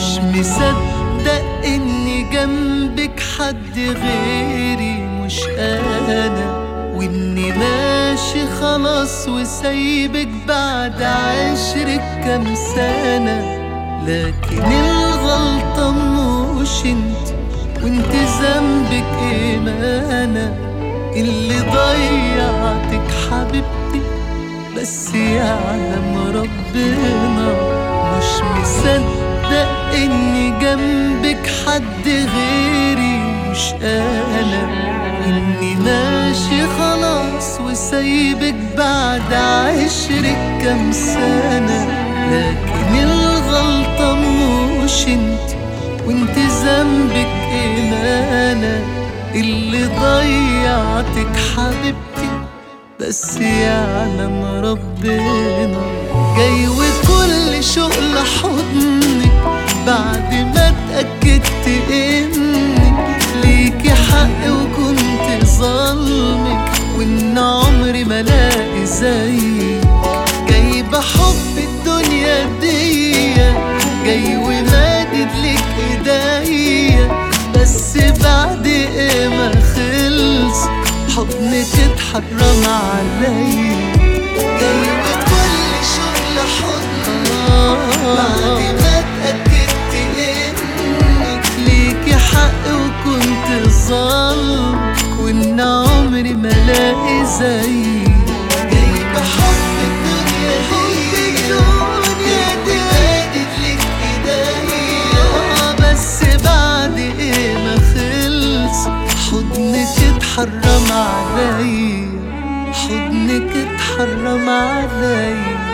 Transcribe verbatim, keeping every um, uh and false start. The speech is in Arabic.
مش مصدق اني جنبك حد غيري مش انا، واني ماشي خلاص وسايبك بعد عشرك كام سنة. لكن الغلطة مش انت، وانت ذنبك ايه؟ ما انا اللي ضيعتك حبيبتي، بس يعلم ربنا. مش مصدق اني جنبك حد غيري مش انا، واني ماشي خلاص وسايبك بعد عشرك كام سنة. لكن الغلطة مش انت، وانت ذنبك ايه؟ ما انا اللي ضيعتك حبيبتي، بس يعلم ربنا. جاي وكل شوق لحضنك بعد ما اتأكدت انك ليكي حق وكنت ظلمك، وان عمري ما لاقي زيك. جاي بحب الدنيا دي، جاي ومادد لك ايديا، بس بعد ايه ما خلص حضنك اتحرم عليا. جاي وكل شغل حضنك بعد ما اتأكدت انك ليكي حق وكنت ظالمك، وان عمري ما لاقي زيك. جاي بحب الدنيا دي، مادد لك ايديا، بس بعد ايه ما خلص حضنك اتحرم عليا، حضنك اتحرم عليا.